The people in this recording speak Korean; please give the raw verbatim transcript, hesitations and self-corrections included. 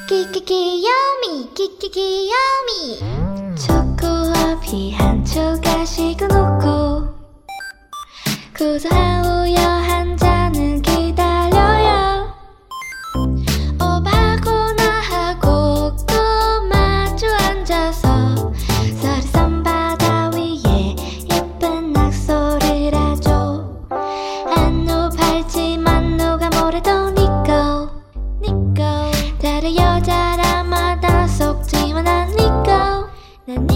키키 귀요미 키키 귀요미 초코와피 한 조각씩을 놓고 구수한 우유 한 잔은 기다려요. 오바고나 하고 꼭 마주 앉아서 서리선 바다 위에 예쁜 낙서를 하죠. 안노 밝지만 누가 뭐래도 니꺼 니꺼 다른 여자라마다 속지만 난 니꺼 난